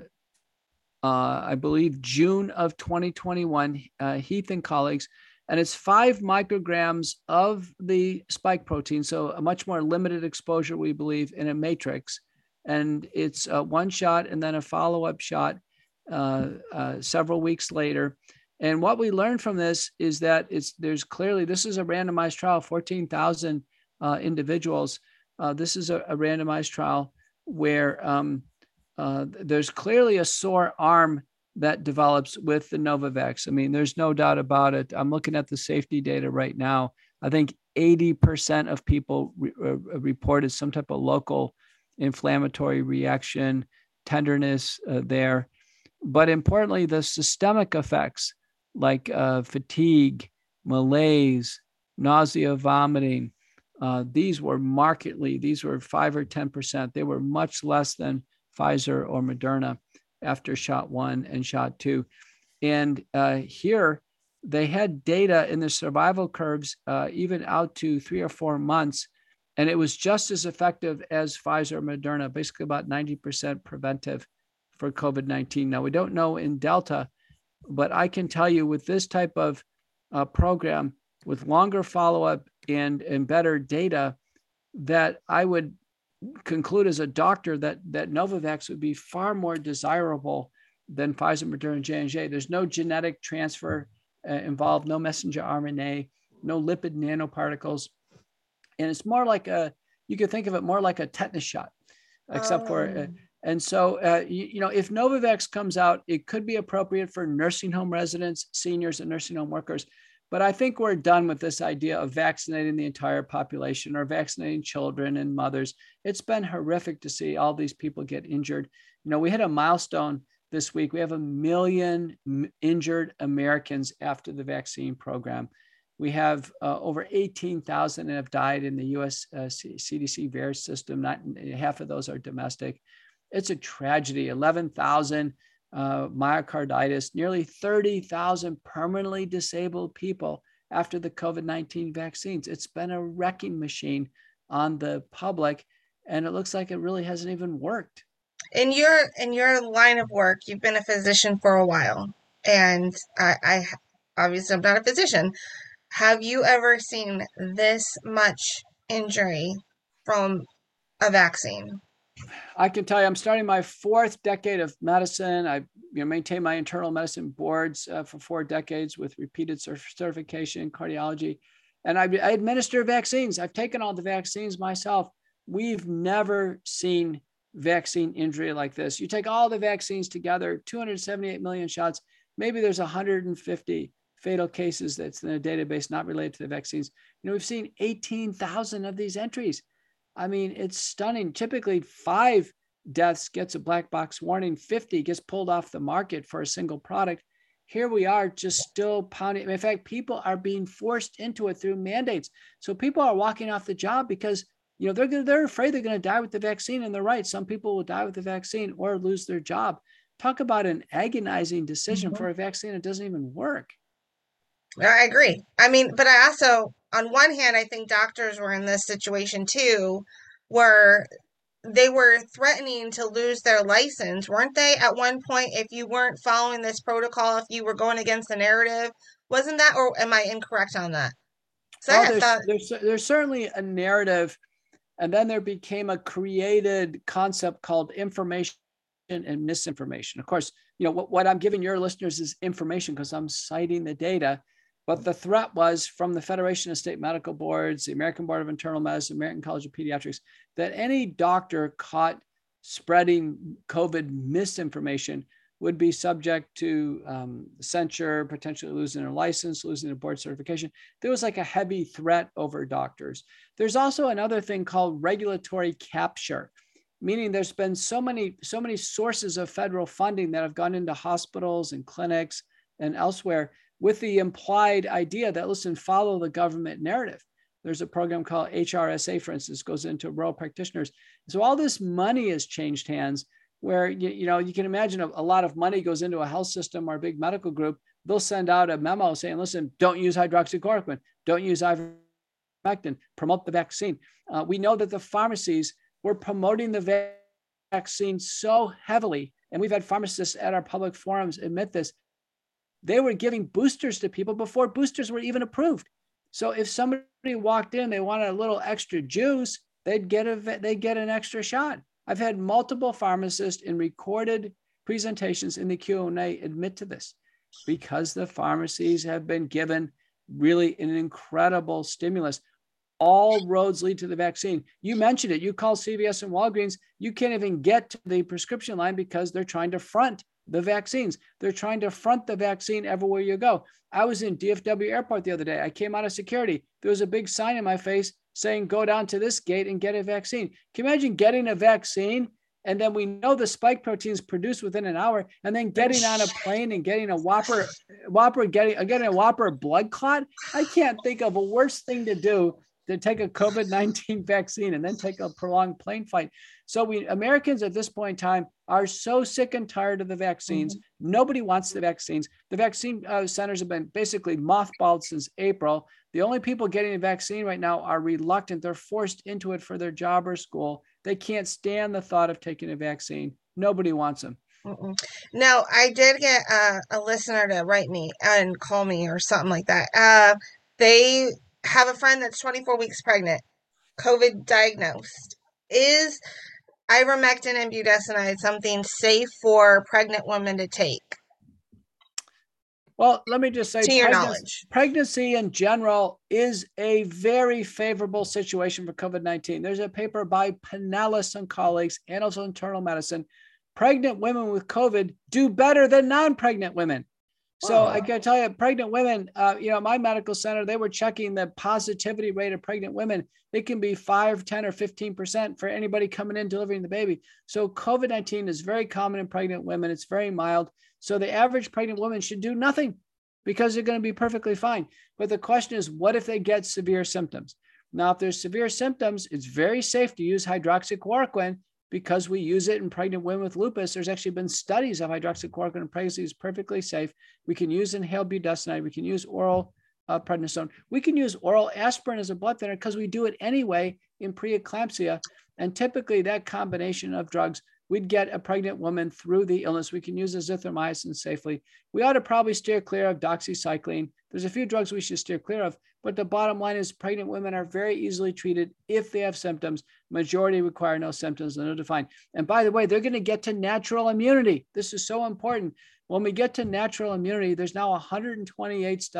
uh, I believe, June of twenty twenty-one, uh, Heath and colleagues, and it's five micrograms of the spike protein, so a much more limited exposure, we believe, in a matrix. And it's uh, one shot and then a follow-up shot uh, uh, several weeks later. And what we learned from this is that it's there's clearly, this is a randomized trial, fourteen thousand uh, individuals. Uh, this is a, a randomized trial where um, uh, there's clearly a sore arm that develops with the Novavax. I mean, there's no doubt about it. I'm looking at the safety data right now. I think eighty percent of people re- uh, reported some type of local inflammatory reaction, tenderness uh, there. But importantly, the systemic effects like uh, fatigue, malaise, nausea, vomiting, uh, these were markedly, these were five or ten percent. They were much less than Pfizer or Moderna after shot one and shot two. And uh, here they had data in the survival curves, uh, even out to three or four months. And it was just as effective as Pfizer or Moderna, basically about ninety percent preventive for COVID nineteen. Now, we don't know in Delta, but I can tell you with this type of uh, program, with longer follow-up and, and better data, that I would conclude as a doctor that, that Novavax would be far more desirable than Pfizer, Moderna, and J and J. There's no genetic transfer uh, involved, no messenger R N A, no lipid nanoparticles. And it's more like a, you could think of it more like a tetanus shot, except for, uh, Um, and so, uh, you, you know, if Novavax comes out, it could be appropriate for nursing home residents, seniors, and nursing home workers. But I think we're done with this idea of vaccinating the entire population or vaccinating children and mothers. It's been horrific to see all these people get injured. You know, we hit a milestone this week. We have a million injured Americans after the vaccine program. We have uh, over eighteen thousand that have died in the U S uh, C D C VAERS system. Not half of those are domestic. It's a tragedy. eleven thousand uh, myocarditis, nearly thirty thousand permanently disabled people after the COVID nineteen vaccines. It's been a wrecking machine on the public, and it looks like it really hasn't even worked. in your in your line of work, you've been a physician for a while, and I, I obviously I'm not a physician. Have you ever seen this much injury from a vaccine? I can tell you, I'm starting my fourth decade of medicine. I you know, maintain my internal medicine boards uh, for four decades with repeated certification in cardiology. And I, I administer vaccines. I've taken all the vaccines myself. We've never seen vaccine injury like this. You take all the vaccines together, two hundred seventy-eight million shots, maybe there's one hundred fifty fatal cases that's in a database not related to the vaccines. You know, we've seen eighteen thousand of these entries. I mean, it's stunning. Typically, five deaths gets a black box warning, fifty gets pulled off the market for a single product. Here we are just still pounding. In fact, people are being forced into it through mandates. So people are walking off the job because, you know, they're, they're afraid they're going to die with the vaccine, and they're right. Some people will die with the vaccine or lose their job. Talk about an agonizing decision mm-hmm. for a vaccine that doesn't even work. I agree. I mean, but I also, on one hand, I think doctors were in this situation too, where they were threatening to lose their license, weren't they? At one point, if you weren't following this protocol, if you were going against the narrative, wasn't that, or am I incorrect on that? So oh, there's, thought- there's, there's certainly a narrative, and then there became a created concept called information and misinformation. Of course, you know, what, what I'm giving your listeners is information because I'm citing the data. But the threat was from the Federation of State Medical Boards, the American Board of Internal Medicine, American College of Pediatrics, that any doctor caught spreading COVID misinformation would be subject to um, censure, potentially losing their license, losing their board certification. There was like a heavy threat over doctors. There's also another thing called regulatory capture, meaning there's been so many, so many sources of federal funding that have gone into hospitals and clinics and elsewhere with the implied idea that, listen, follow the government narrative. There's a program called H R S A, for instance, goes into rural practitioners. So all this money has changed hands where, you, you know, you can imagine a, a lot of money goes into a health system or a big medical group. They'll send out a memo saying, listen, don't use hydroxychloroquine, don't use ivermectin, promote the vaccine. Uh, we know that the pharmacies were promoting the va- vaccine so heavily, and we've had pharmacists at our public forums admit this. They were giving boosters to people before boosters were even approved. So if somebody walked in, they wanted a little extra juice, they'd get a they'd get an extra shot. I've had multiple pharmacists in recorded presentations in the Q and A admit to this because the pharmacies have been given really an incredible stimulus. All roads lead to the vaccine. You mentioned it. You call C V S and Walgreens, you can't even get to the prescription line because they're trying to front the vaccines. They're trying to front the vaccine everywhere you go. I was in D F W airport the other day. I came out of security. There was a big sign in my face saying, go down to this gate and get a vaccine. Can you imagine getting a vaccine? And then we know the spike proteins produced within an hour, and then getting on a plane and getting a whopper, whopper, getting, getting a whopper blood clot. I can't think of a worse thing to do to take a COVID nineteen vaccine and then take a prolonged plane flight. So we Americans at this point in time are so sick and tired of the vaccines. Mm-hmm. Nobody wants the vaccines. The vaccine uh, centers have been basically mothballed since April. The only people getting a vaccine right now are reluctant. They're forced into it for their job or school. They can't stand the thought of taking a vaccine. Nobody wants them. Mm-mm. No, I did get uh, a listener to write me and call me or something like that. Uh, they have a friend that's twenty-four weeks pregnant, COVID diagnosed. Is ivermectin and budesonide something safe for pregnant women to take? Well, let me just say, to your pregnancy, knowledge, pregnancy in general is a very favorable situation for COVID nineteen. There's a paper by Pinellas and colleagues, Annals of Internal Medicine. Pregnant women with COVID do better than non-pregnant women. So oh. I can tell you, pregnant women, uh, you know, my medical center, they were checking the positivity rate of pregnant women. It can be five, ten, or fifteen percent for anybody coming in delivering the baby. So COVID nineteen is very common in pregnant women. It's very mild. So the average pregnant woman should do nothing because they're going to be perfectly fine. But the question is, what if they get severe symptoms? Now, if there's severe symptoms, it's very safe to use hydroxychloroquine because we use it in pregnant women with lupus. There's actually been studies of hydroxychloroquine in pregnancy is perfectly safe. We can use inhaled budesonide. We can use oral uh, prednisone. We can use oral aspirin as a blood thinner because we do it anyway in preeclampsia. And typically that combination of drugs, we'd get a pregnant woman through the illness. We can use azithromycin safely. We ought to probably steer clear of doxycycline. There's a few drugs we should steer clear of, but the bottom line is pregnant women are very easily treated if they have symptoms. Majority require no symptoms and no defined. And by the way, they're going to get to natural immunity. This is so important. When we get to natural immunity, there's now one hundred twenty-eight studies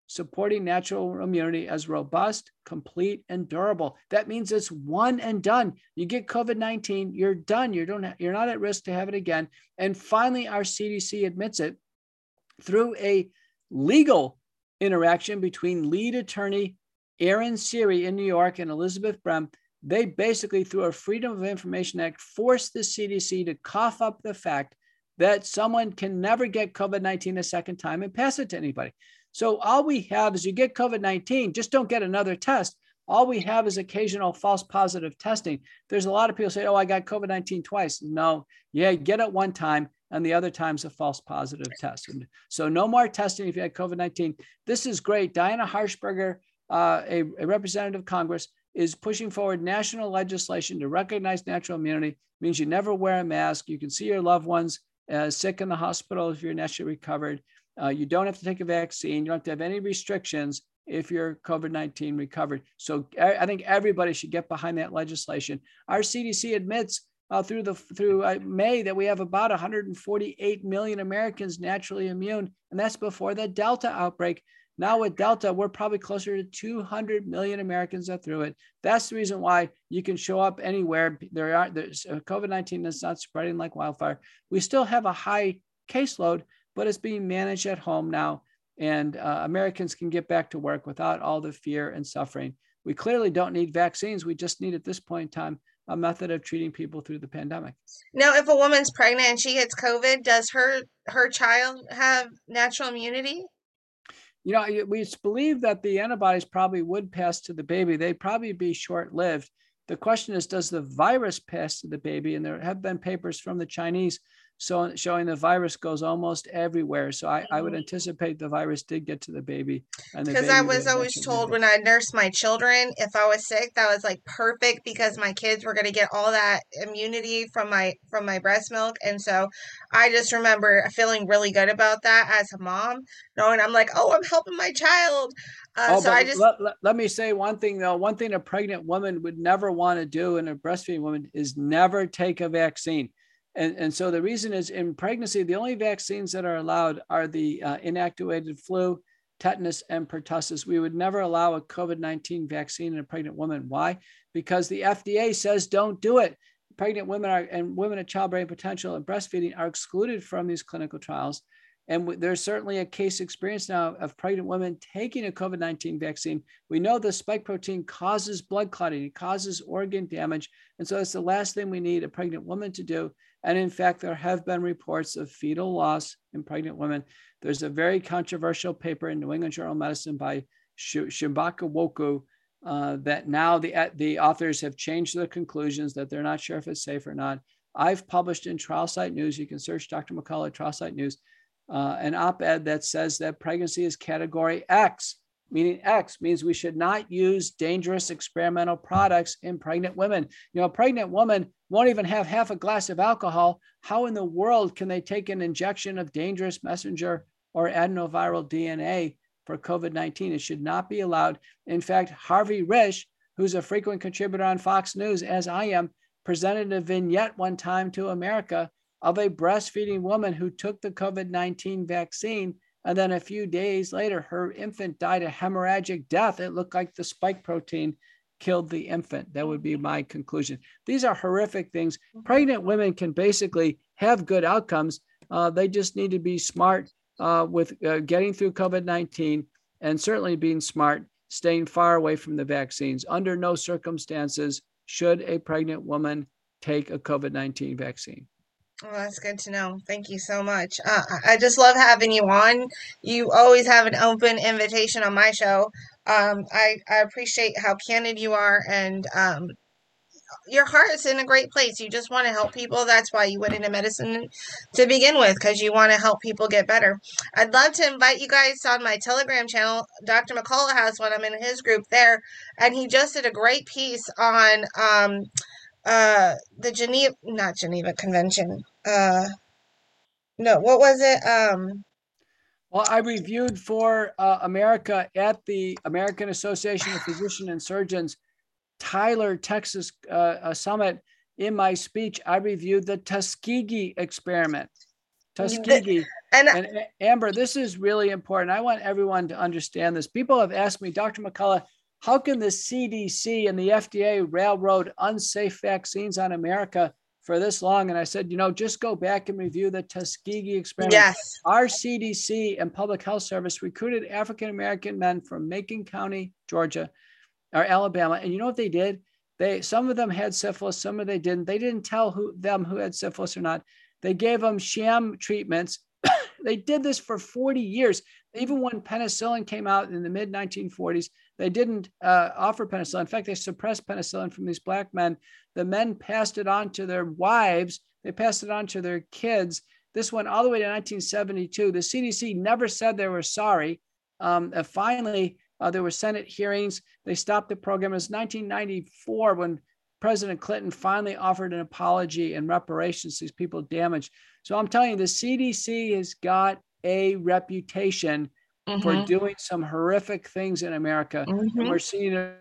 supporting natural immunity as robust, complete, and durable. That means it's one and done. You get COVID nineteen, you're done. You don't, you're not at risk to have it again. And finally, our C D C admits it through a legal interaction between lead attorney Aaron Siri in New York and Elizabeth Brem. They basically, through a Freedom of Information Act, forced the C D C to cough up the fact that someone can never get COVID nineteen a second time and pass it to anybody. So all we have is you get COVID nineteen, just don't get another test. All we have is occasional false positive testing. There's a lot of people say, oh, I got COVID nineteen twice. No, yeah, get it one time, and the other time's a false positive test. And so no more testing if you had COVID nineteen. This is great. Diana Harshberger, uh, a, a representative of Congress, is pushing forward national legislation to recognize natural immunity. It means you never wear a mask. You can see your loved ones uh, sick in the hospital if you're naturally recovered. Uh, you don't have to take a vaccine. You don't have to have any restrictions if you're COVID nineteen recovered. So I think everybody should get behind that legislation. Our C D C admits uh, through the through uh, May that we have about one hundred forty-eight million Americans naturally immune, and that's before the Delta outbreak. Now with Delta, we're probably closer to two hundred million Americans are through it. That's the reason why you can show up anywhere. There are there's uh, COVID nineteen is not spreading like wildfire. We still have a high caseload, but it's being managed at home now. And uh, Americans can get back to work without all the fear and suffering. We clearly don't need vaccines. We just need, at this point in time, a method of treating people through the pandemic. Now, if a woman's pregnant and she gets COVID, does her her child have natural immunity? You know, we believe that the antibodies probably would pass to the baby. They'd probably be short-lived. The question is, does the virus pass to the baby? And there have been papers from the Chinese so showing the virus goes almost everywhere. So I, I would anticipate the virus did get to the baby. Because I was always told when I nursed my children, if I was sick, that was like perfect because my kids were going to get all that immunity from my from my breast milk. And so I just remember feeling really good about that as a mom, knowing I'm like, oh, I'm helping my child. Uh, oh, so I just let, let, let me say one thing though. One thing a pregnant woman would never want to do, and a breastfeeding woman, is never take a vaccine. And, and so the reason is, in pregnancy, the only vaccines that are allowed are the uh, inactivated flu, tetanus, and pertussis. We would never allow a COVID nineteen vaccine in a pregnant woman. Why? Because the F D A says don't do it. Pregnant women are, and women of childbearing potential and breastfeeding are excluded from these clinical trials. And there's certainly a case experience now of pregnant women taking a COVID nineteen vaccine. We know the spike protein causes blood clotting, it causes organ damage. And so it's the last thing we need a pregnant woman to do. And in fact, there have been reports of fetal loss in pregnant women. There's a very controversial paper in New England Journal of Medicine by Shimbaka Woku uh, that now the, the authors have changed their conclusions, that they're not sure if it's safe or not. I've published in Trial Site News, you can search Doctor McCullough at Trial Site News, uh, an op-ed that says that pregnancy is category X, meaning X means we should not use dangerous experimental products in pregnant women. You know, a pregnant woman won't even have half a glass of alcohol. How in the world can they take an injection of dangerous messenger or adenoviral D N A for COVID nineteen? It should not be allowed. In fact, Harvey Risch, who's a frequent contributor on Fox News, as I am, presented a vignette one time to America of a breastfeeding woman who took the COVID nineteen vaccine, and then a few days later, her infant died a hemorrhagic death. It looked like the spike protein killed the infant. That would be my conclusion. These are horrific things. Pregnant women can basically have good outcomes. Uh, they just need to be smart uh, with uh, getting through COVID nineteen, and certainly being smart, staying far away from the vaccines. Under no circumstances should a pregnant woman take a COVID nineteen vaccine. Oh, that's good to know. Thank you so much. Uh, I just love having you on. You always have an open invitation on my show. Um, I, I appreciate how candid you are, and um, your heart is in a great place. You just want to help people. That's why you went into medicine to begin with, because you want to help people get better. I'd love to invite you guys on my Telegram channel. Doctor McCullough has one. I'm in his group there, and he just did a great piece on um, uh, the Geneva, not Geneva Convention. Uh, no, what was it? Um, Well, I reviewed for uh, America at the American Association of Physicians and Surgeons Tyler, Texas uh, Summit. In my speech, I reviewed the Tuskegee experiment. Tuskegee. And And Amber, this is really important. I want everyone to understand this. People have asked me, Doctor McCullough, how can the C D C and the F D A railroad unsafe vaccines on America for this long? And I said, you know, just go back and review the Tuskegee experiment. yes. Our C D C and Public Health Service recruited African-American men from Macon County, Georgia, or Alabama. And you know what they did? They, some of them had syphilis, some of them they didn't. They didn't tell who, them who had syphilis or not. They gave them sham treatments. They did this for forty years. Even when penicillin came out in the mid nineteen forties, they didn't uh, offer penicillin. In fact, they suppressed penicillin from these black men. The men passed it on to their wives. They passed it on to their kids. This went all the way to nineteen seventy-two. The C D C never said they were sorry. Um, uh, finally, uh, there were Senate hearings. They stopped the program. It was nineteen ninety-four when President Clinton finally offered an apology and reparations to these people damaged. So I'm telling you, the C D C has got a reputation mm-hmm. for doing some horrific things in America. Mm-hmm. And we're seeing it.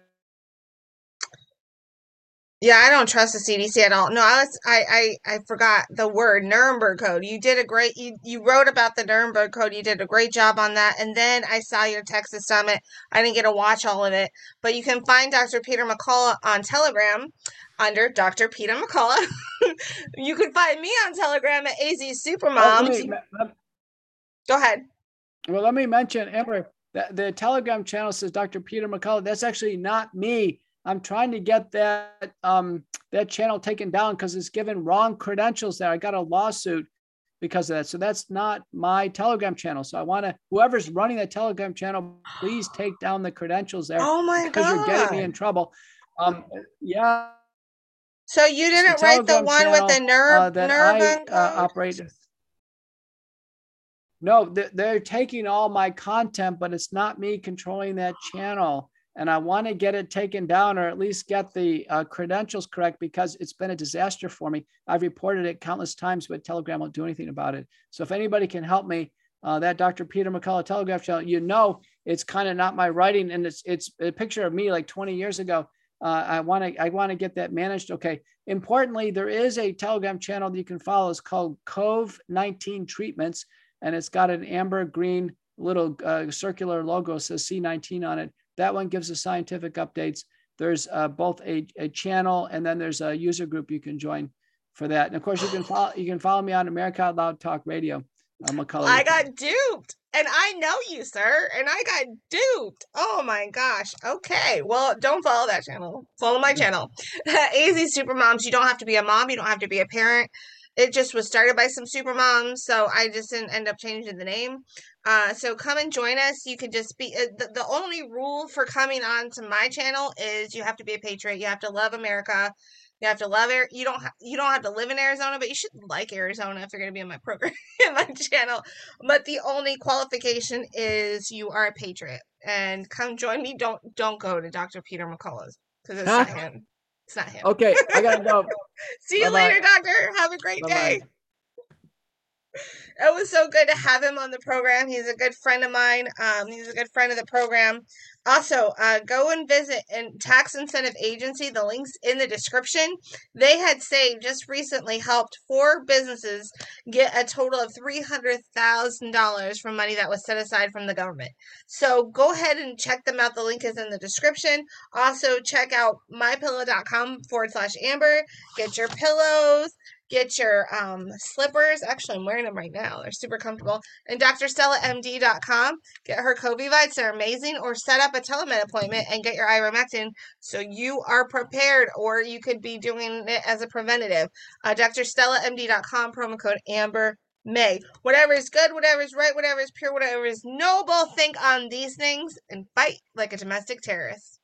Yeah, I don't trust the C D C at all. No, I was, I, I, I forgot the word Nuremberg Code. You did a great, you, you wrote about the Nuremberg Code. You did a great job on that. And then I saw your Texas Summit. I didn't get to watch all of it, but you can find Doctor Peter McCullough on Telegram under Doctor Peter McCullough. You can find me on Telegram at A Z Supermoms. Oh, me, Go ahead. Well, let me mention, Amber, the, the Telegram channel says Doctor Peter McCullough. That's actually not me. I'm trying to get that um, that channel taken down because it's given wrong credentials there. I got a lawsuit because of that. So that's not my Telegram channel. So I want to, whoever's running that Telegram channel, please take down the credentials there. Oh my because God. You're getting me in trouble. Um, yeah. So you didn't the write the one with the nerve uh, that nerve I uh, operate. No, they're taking all my content, but it's not me controlling that channel. And I want to get it taken down, or at least get the uh, credentials correct, because it's been a disaster for me. I've reported it countless times, but Telegram won't do anything about it. So if anybody can help me, uh, that Doctor Peter McCullough Telegram channel, you know, it's kind of not my writing, and it's it's a picture of me like twenty years ago. Uh, I want to I want to get that managed. Okay. Importantly, there is a Telegram channel that you can follow. It's called COVID nineteen Treatments, and it's got an amber green little uh, circular logo. It says C nineteen on it. That one gives us scientific updates. There's uh, both a, a channel, and then there's a user group you can join for that. And of course, you can follow you can follow me on America Out Loud Talk Radio. Uh, McCullough. I got duped, and I know you, sir, and I got duped. Oh my gosh. Okay, well, don't follow that channel. Follow my channel, A Z Supermoms. You don't have to be a mom. You don't have to be a parent. It just was started by some super moms, so I just didn't end up changing the name. Uh, so come and join us. You can just be, uh, the, the only rule for coming on to my channel is you have to be a patriot. You have to love America. You have to love it. You don't, ha- you don't have to live in Arizona, but you should like Arizona if you're going to be in my program, in my channel. But the only qualification is you are a patriot. And come join me. Don't, don't go to Doctor Peter McCullough's, because it's huh? not him. It's not him. Okay, I gotta go. See you Bye-bye. later, doctor. Have a great Bye-bye. day. It was so good to have him on the program. He's a good friend of mine. Um, he's a good friend of the program. Also, uh, go and visit in Tax Incentive Agency. The link's in the description. They had saved, just recently helped four businesses get a total of three hundred thousand dollars from money that was set aside from the government. So go ahead and check them out. The link is in the description. Also, check out mypillow.com forward slash Amber. Get your pillows. Get your um, slippers. Actually, I'm wearing them right now. They're super comfortable. And D R Stella M D dot com. Get her Covivites. They're amazing. Or set up a telemed appointment and get your ivermectin so you are prepared, or you could be doing it as a preventative. Uh, D R Stella M D dot com, promo code Amber May. Whatever is good, whatever is right, whatever is pure, whatever is noble, think on these things and fight like a domestic terrorist.